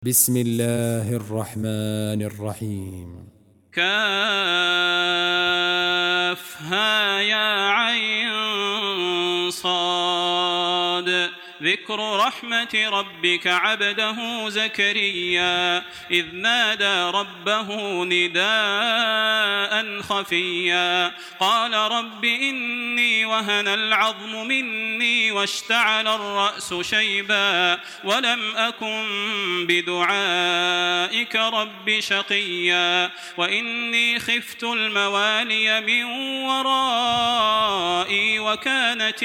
بسم الله الرحمن الرحيم. كافها يا عين صاد. ذكر رحمة ربك عبده زكريا إذ نادى ربه نداء خفيا قال رب إني وهن العظم مني واشتعل الرأس شيبا ولم أكن بدعائك رب شقيا وإني خفت الموالي من ورائي وكانت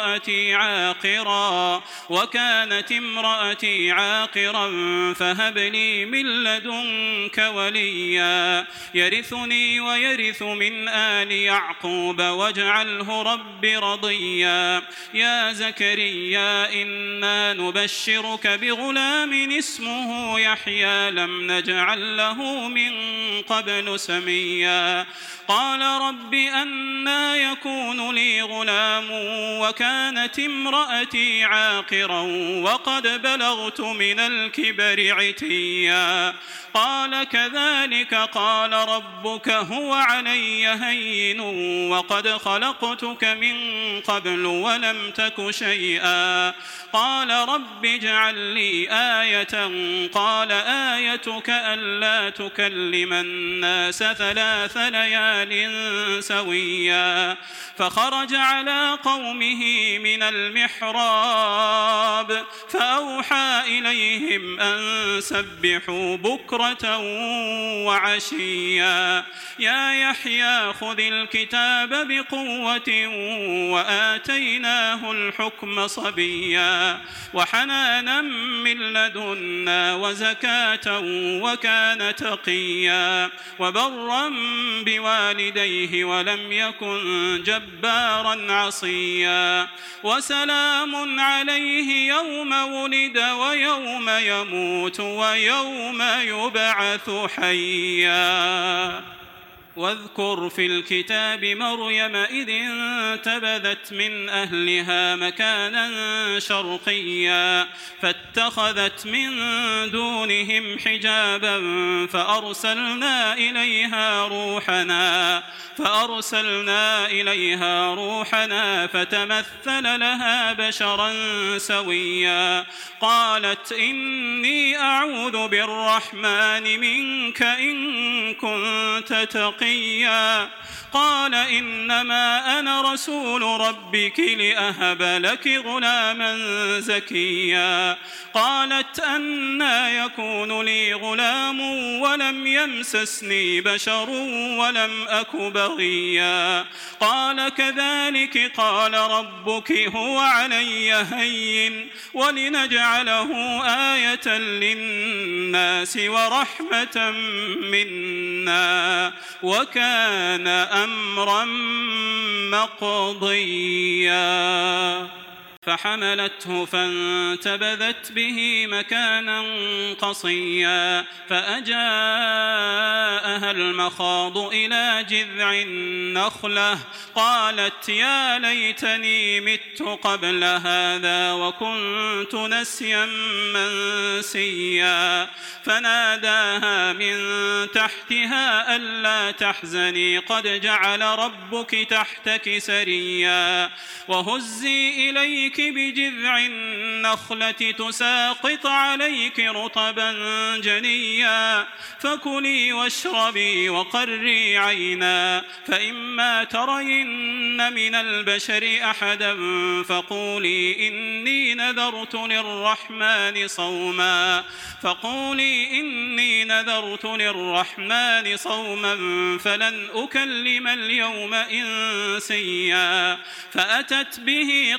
امرأتي عاقرا فهب لي من لدنك وليا يرثني ويرث من آل يعقوب واجعله رب رضيا يا زكريا إنا نبشرك بغلام اسمه يحيى لم نجعل له من قبل سميا قال رب أنى يكون لي غلام وكانت امرأتي عاقرا وقد بلغت من الكبر عتيا قال كذلك قال ربك هو علي هين وقد خلقتك من قبل ولم تك شيئا قال رب اجعل لي آية قال آيتك ألا تكلم الناس 3 ليال سويا فخرج على قومه من المحراب فأوحى إليهم أن سبحوا بكرة وعشيا يا يحيى خذ الكتاب بقوة وآتيناه الحكم صبيا وحنانا من لدنا وزكاة وكان تقيا وبرا بوالديه ولم يكن جبارا عصيا وسلام عليه يوم ولد ويوم يموت ويوم يبعث حيا واذكر في الكتاب مريم إذ انتبذت من أهلها مكانا شرقيا فاتخذت من دونهم حجابا فأرسلنا إليها روحنا فتمثل لها بشرا سويا قالت إني أعوذ بالرحمن منك إن كنت تقيا قال إنما أنا رسول ربك لأهب لك غلاما زكيا قالت أنى يكون لي غلام ولم يمسسني بشر ولم أك بغيا قال كذلك قال ربك هو علي هين ولنجعله آية للناس ورحمة منا وكان أمرا مقضيا فحملته فانتبذت به مكانا قصيا فأجاءها المخاض إلى جذع النخلة قالت يا ليتني مت قبل هذا وكنت نسيا منسيا فناداها من تحتها ألا تحزني قد جعل ربك تحتك سريا وهزي إليك بجذع النخلة تساقط عليك رطبا جنيا فكلي واشربي وقري عينا فإما ترين من البشر أحدا فقولي إني نذرت للرحمن صوما فلن أكلم اليوم إنسيا فأتت به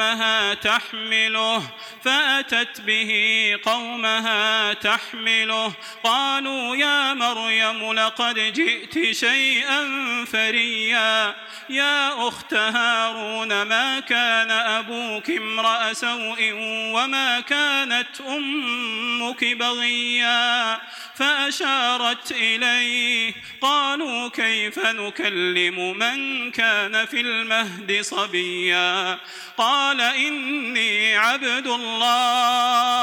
قومها تحمله قالوا يا مريم لقد جئت شيئا فريا يا أخت هارون ما كان أبوك امرأ سوء وما كانت أمك بغيا فأشارت إليه قالوا كيف نكلم من كان في المهد صبيا قال إني عبد الله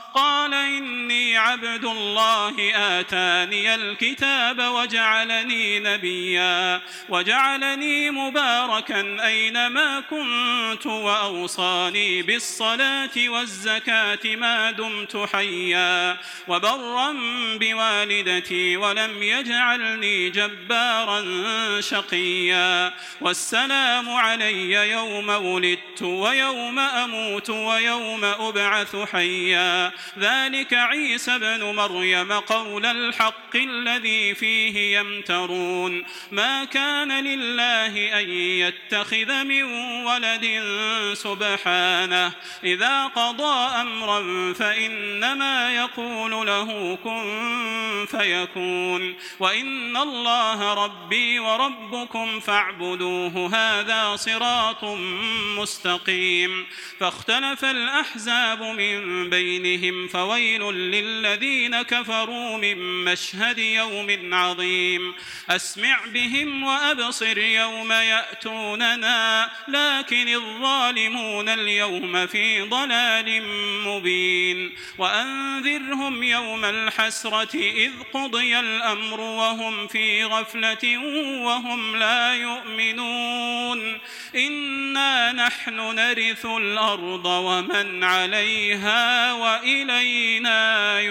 قال إني عبد الله آتاني الكتاب وجعلني نبيا وجعلني مباركا أينما كنت وأوصاني بالصلاة والزكاة ما دمت حيا وبرا بوالدتي ولم يجعلني جبارا شقيا والسلام علي يوم ولدت ويوم أموت ويوم أبعث حيا ذلك عيسى بن مريم قول الحق الذي فيه يمترون ما كان لله أن يتخذ من ولد سبحانه إذا قضى أمرا فإنما يقول له كن فيكون وإن الله ربي وربكم فاعبدوه هذا صراط مستقيم فاختلف الأحزاب من بينهم فويل للذين كفروا من مشهد يوم عظيم أسمع بهم وأبصر يوم يأتوننا لكن الظالمون اليوم في ضلال مبين وأنذرهم يوم الحسرة إذ قضي الأمر وهم في غفلة وهم لا يؤمنون إنا نحن نرث الأرض ومن عليها وإلينا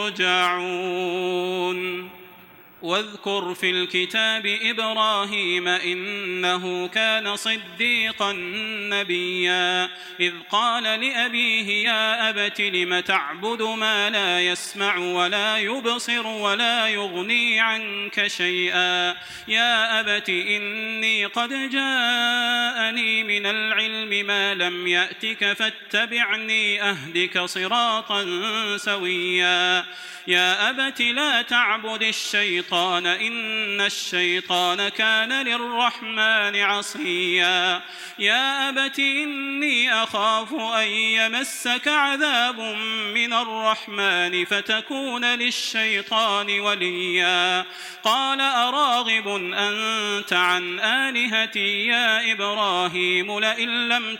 يرجعون واذكر في الكتاب إبراهيم إنه كان صديقا نبيا إذ قال لأبيه يا أبت لم تعبد ما لا يسمع ولا يبصر ولا يغني عنك شيئا يا أبت إني قد جاءني من العلم ما لم يأتك فاتبعني أهدك صراطا سويا يا أبت لا تعبد الشيطان إن الشيطان كان للرحمن عصيا يا أبت إني أخاف أن يمسك عذاب من الرحمن فتكون للشيطان وليا قال أراغب أنت عن آلهتي يا إبراهيم لئن لم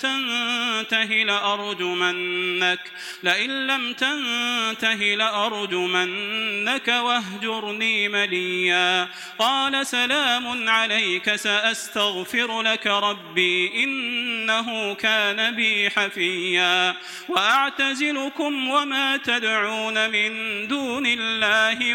تنته لأرجمنك واهجرني مليا قال سلام عليك سأستغفر لك ربي إنه كان بي حفيا وأعتزلكم وما تدعون من دون الله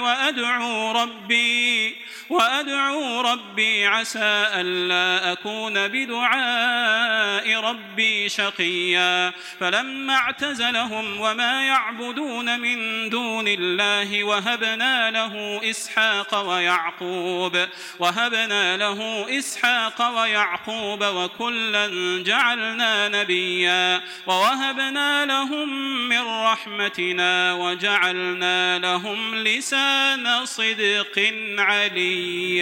وأدعو ربي عسى ألا أكون بدعاء ربي شقيا فلما اعتزلهم وما يعبدون من دون الله وهبنا له إسحاق ويعقوب وكلا جعلنا نبيا ووهبنا لهم من رحمتنا وجعلنا لهم لسان صدق عليا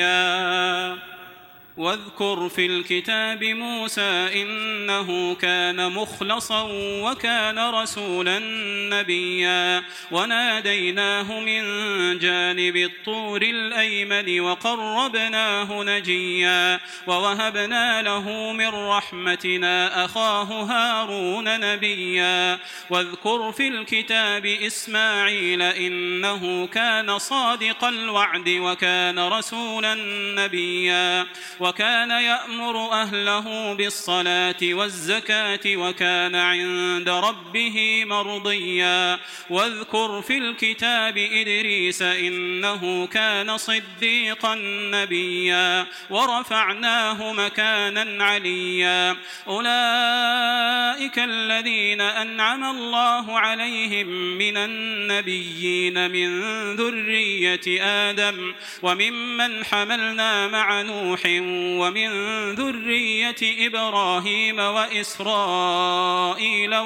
واذكر في الكتاب موسى إنه كان مخلصا وكان رسولا نبيا وناديناه من جانب الطور الأيمن وقربناه نجيا ووهبنا له من رحمتنا أخاه هارون نبيا واذكر في الكتاب إسماعيل إنه كان صادق الوعد وكان رسولا نبيا وكان يأمر أهله بالصلاة والزكاة وكان عند ربه مرضيا واذكر في الكتاب إدريس إنه كان صديقا نبيا ورفعناه مكانا عليا أولئك الذين أنعم الله عليهم من النبيين من ذرية آدم وممن حملنا مع نوح ومن ذرية إبراهيم وإسرائيل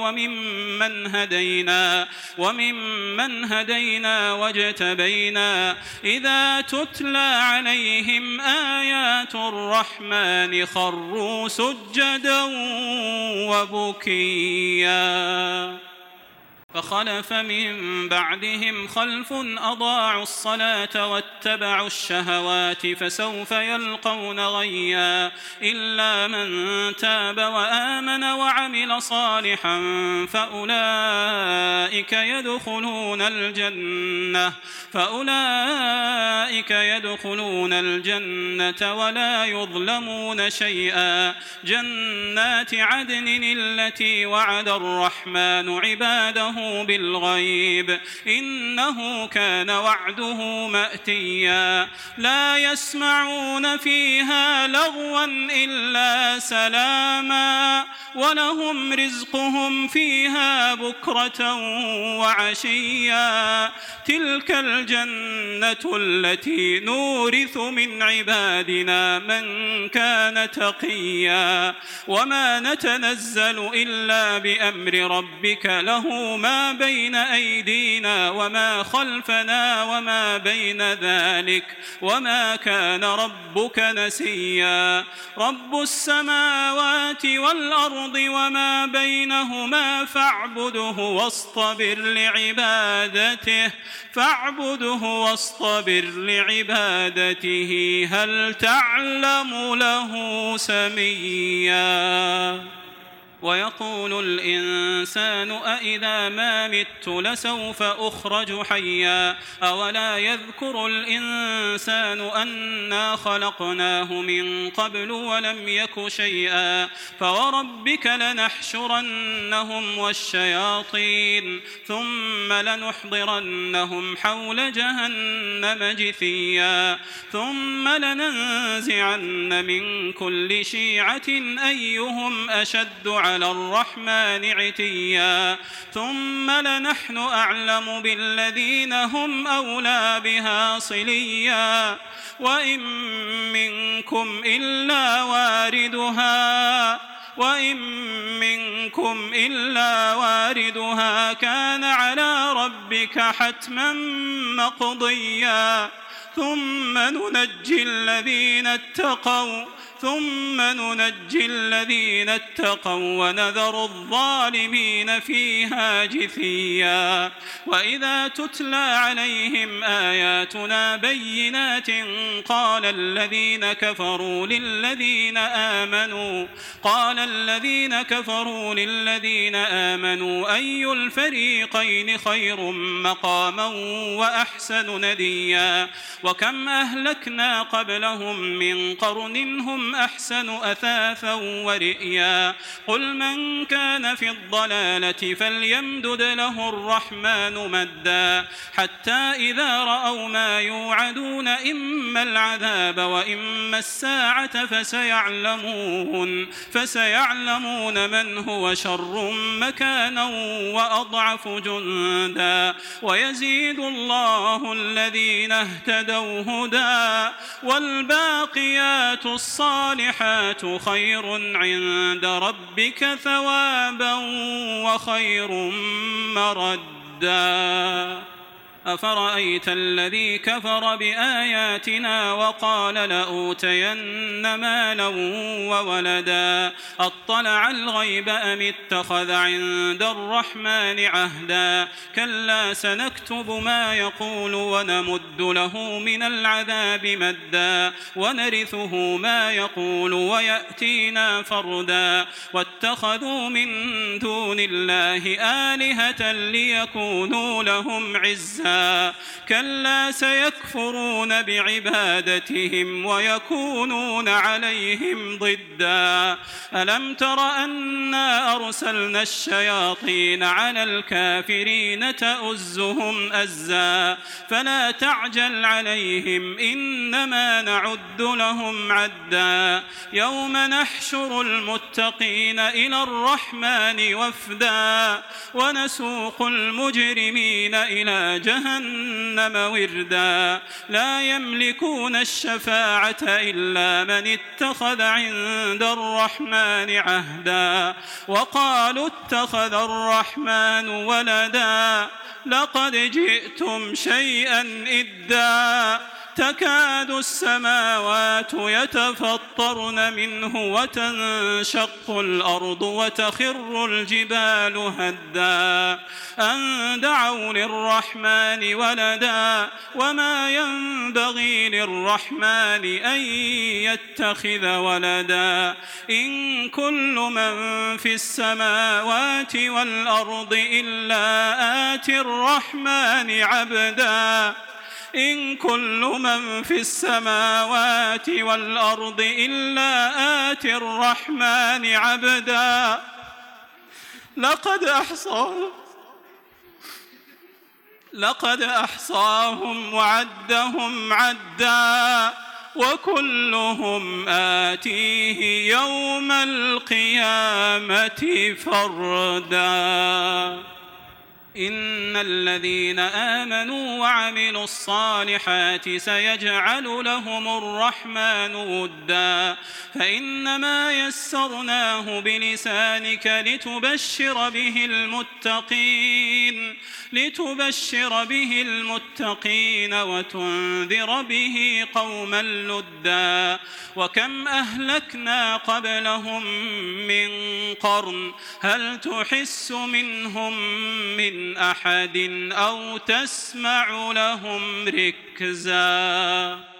وممن هدينا واجتبينا إذا تتلى عليهم آيات الرحمن خروا سجدا وبكيا فخلف من بعدهم خلف أضاعوا الصلاة واتبعوا الشهوات فسوف يلقون غيا إلا من تاب وآمن وعمل صالحا فأولئك يدخلون الجنة ولا يظلمون شيئا جنات عدن التي وعد الرحمن عباده بالغيب إنه كان وعده مأتيا لا يسمعون فيها لغوا إلا سلاما ولهم رزقهم فيها بكرة وعشيا تلك الجنة التي نورث من عبادنا من كان تقيا وما نتنزل إلا بأمر ربك له ما بين أيدينا وما خلفنا وما بين ذلك وما كان ربك نسيا رب السماوات والأرض وما بينهما فاعبده واصطبر لعبادته هل تعلم له سميا ويقول الإنسان أإذا ما مت لسوف أخرج حيا أولا يذكر الإنسان أنا خلقناه من قبل ولم يك شيئا فوربك لنحشرنهم والشياطين ثم لنحضرنهم حول جهنم جثيا ثم لننزعن من كل شيعة أيهم أشد على الرحمن عتيا ثم لنحن أعلم بالذين هم أولى بها صليا وإن منكم إلا واردها كان على ربك حتما مقضيا ثم ننجي الذين اتقوا ونذر الظالمين فيها جثيا وإذا تتلى عليهم آياتنا بينات قال الذين كفروا للذين آمنوا أي الفريقين خير مقاما وأحسن نديا وكم أهلكنا قبلهم من قرن هم أحسن أثاثا ورئيا قل من كان في الضلالة فليمدد له الرحمن مدا حتى إذا رأوا ما يوعدون إما العذاب وإما الساعة فسيعلمون من هو شر مكانا وأضعف جندا ويزيد الله الذين اهتدوا هدى والباقيات الصالحات خير عند ربك ثوابا وخير مردا أفرأيت الذي كفر بآياتنا وقال لأوتين مالا وولدا أطلع الغيب أم اتخذ عند الرحمن عهدا كلا سنكتب ما يقول ونمد له من العذاب مدا ونرثه ما يقول ويأتينا فردا واتخذوا من دون الله آلهة ليكونوا لهم عزا كلا سيكفرون بعبادتهم ويكونون عليهم ضدا ألم تر أنا أرسلنا الشياطين على الكافرين تؤزهم أزا فلا تعجل عليهم إنما نعد لهم عدا يوم نحشر المتقين إلى الرحمن وفدا ونسوق المجرمين إلى جهنم وردا لا يملكون الشفاعة إلا من اتخذ عند الرحمن عهدا وقالوا اتخذ الرحمن ولدا لقد جئتم شيئا إدا تكاد السماوات يتفطرن منه وتنشق الأرض وتخر الجبال هدا أن دعوا للرحمن ولدا وما ينبغي للرحمن أن يتخذ ولدا إن كل من في السماوات والأرض إلا آتي الرحمن عبدا إن كل من في السماوات والأرض إلا آتي الرحمن عبدا لقد أحصاهم وعدهم عدا وكلهم آتيه يوم القيامة فردا إن الذين آمنوا وعملوا الصالحات سيجعل لهم الرحمن ودا فإنما يسرناه بلسانك لتبشر به المتقين وتنذر به قوما لدا وكم أهلكنا قبلهم من قرن هل تحس منهم من أحد أو تسمع لهم ركزا